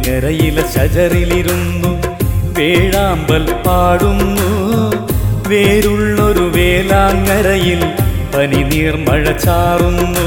വേങ്ങരയിലെ ശജറിലിരുന്നു വേഴാമ്പൽ പാടുന്നു. വേരുള്ളൊരു വേലാങ്ങരയിൽ പനിനീർമഴ ചാറുന്നു.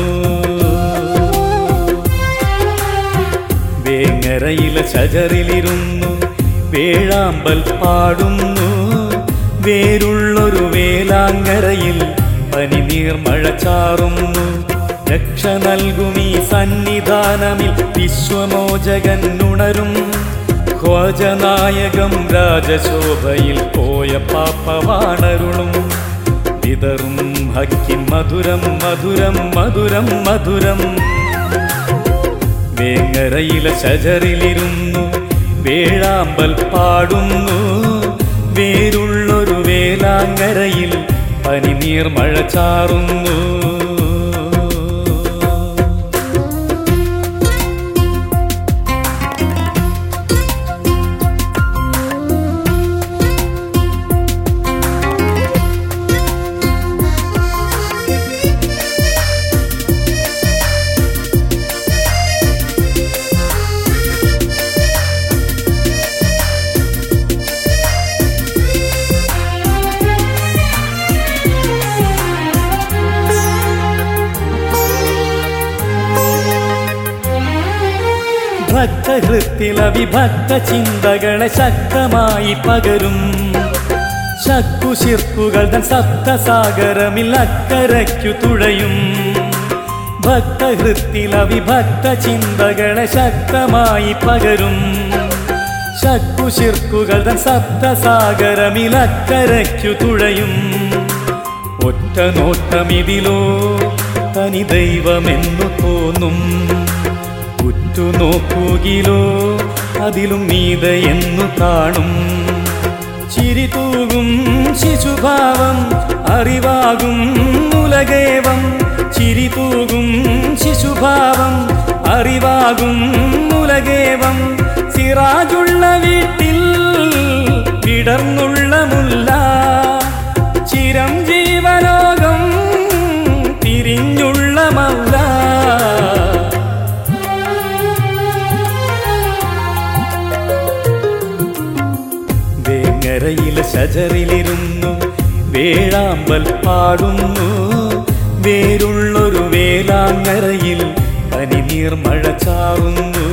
വേങ്ങരയിലെ ശജറിലിരുന്നു വേഴാമ്പൽ പാടുന്നു. വേരുള്ളൊരു വേലാങ്ങരയിൽ പനിനീർമഴ ചാറുന്നു. രക്ഷ നൽകുമീ സന്നിധാനമിൽ വിശ്വമോചകൻ ഉണരും. ഖ്വാജനായകം രാജശോഭയിൽ പോയ പാപ്പവാണരുളും. വിതറും ഹക്കിൻ മധുരം മധുരം മധുരം മധുരം. വേങ്ങരയിലെ ശജറിലിരുന്നു വേഴാമ്പൽ പാടുന്നു. വേരുള്ളൊരു വേലാങ്ങരയിൽ പനിനീർമഴ ചാറുന്നു. ഭക്തഹൃത്തിൽ അവിഭക്ത ചിന്തകളെ ശക്തമായി പകരും. ശക്കുശിർക്കുകൾ തൻ സപ്തസാഗരമിൽ അക്കരയ്ക്കു തുഴയും. ഭക്തഹൃത്തിൽ അവിഭക്ത ചിന്തകളെ ശക്തമായി പകരും. ശക്കുശിർക്കുകൾ തൻ സപ്തസാഗരമിൽ അക്കരയ്ക്കു തുഴയും. ഒറ്റ നോട്ടമിതിലോ തനി ദൈവമെന്നു തോന്നും. നോക്കുകിലോ അതിലും മീതയെന്നു കാണും. ചിരി തൂകും ശിശുഭാവം അറിവാകും ഉലകേവം. ചിരി തൂകും ശിശുഭാവം അറിവാകും ഉലകേവം. സിറാജുള്ള വീട്ടിൽ വിടർന്നുള്ള മുല്ല. ചിരം ജീവലോകം തിരിഞ്ഞുള്ള മൗല. വേങ്ങരയിലെ ശജറിലിരുന്നു വേഴാമ്പൽ പാടുന്നു. വേരുള്ളൊരു വേലാങ്ങരയിൽ പനിനീർമഴ ചാറുന്നു.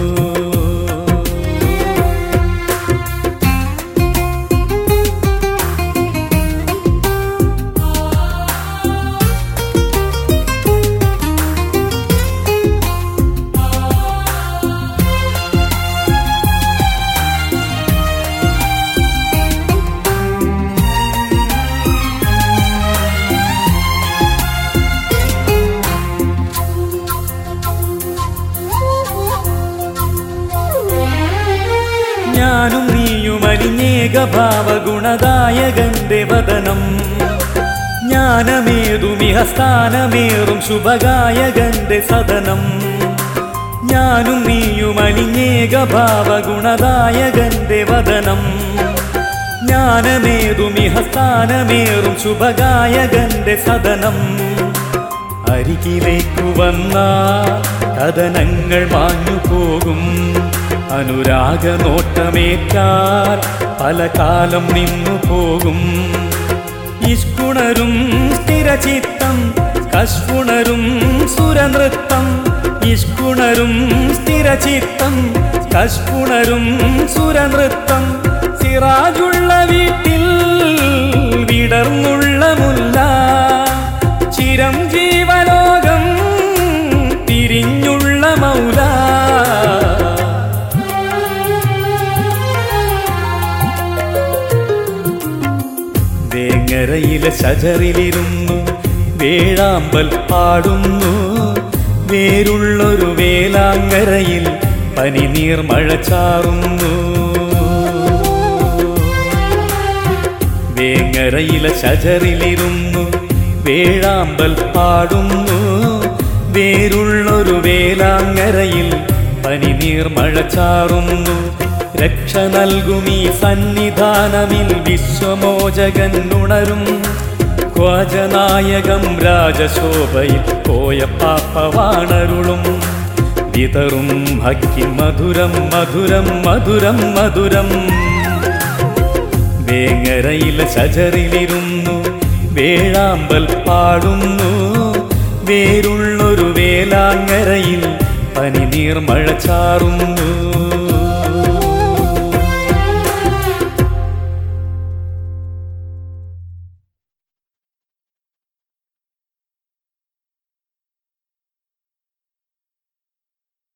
ഞാനും നീയും അലിഞ്ഞേകഭാവഗുണദായകന്റെ വദനം. ജ്ഞാനമേതുമിഹ സ്ഥാനമേറും ശുഭഗായകന്റെ സദനം. ഞാനും നീയും അലിഞ്ഞേകഭാവഗുണദായകന്റെ വദനം. ജ്ഞാനമേതുമിഹ സ്ഥാനമേറും ശുഭഗായകന്റെ സദനം. അരികിലേക്കു വന്ന കഥനങ്ങൾ മാഞ്ഞു പോകും. അനുരാഗനോട്ടമേറ്റാൽ പല കാലം നിന്നു പോകും. ഇഷ്കുണരും സ്ഥിരചിത്തം കഷ്കുണരും സുരനൃത്തം. ഇഷ്കുണരും സ്ഥിരചിത്തം കഷ്കുണരും സുരനൃത്തം. സിറാജുള്ള വീട്ടിൽ വിടർന്നുള്ള മുല്ല. ചിരം ജീവലോകം തിരിഞ്ഞുള്ള മൗല. വേങ്ങരയിലെ ശജറിലിരുന്നു വേഴാമ്പൽ പാടുന്നു. വേരുള്ളൊരു വേലാങ്ങരയിൽ പനിനീർമഴ ചാറുന്നു. വേങ്ങരയിലെ ശജറിലിരുന്നു വേഴാമ്പൽ പാടുന്നു. വേരുള്ളൊരു വേലാങ്ങരയിൽ പനിനീർമഴ ചാറുന്നു. രക്ഷ നൽകുമീ സന്നിധാനമിൽ വിശ്വമോചകൻ ഉണരും. ഖ്വാജനായകം രാജശോഭയിൽ പോയ പാപ്പവാണരുളും. വിതറും ഭക്തി മധുരം മധുരം മധുരം മധുരം. വേങ്ങരയിലെ ശജറിലിരുന്നു വേഴാമ്പൽ പാടുന്നു. വേരുള്ളൊരു വേലാങ്ങരയിൽ പനിനീർമഴ ചാറുന്നു.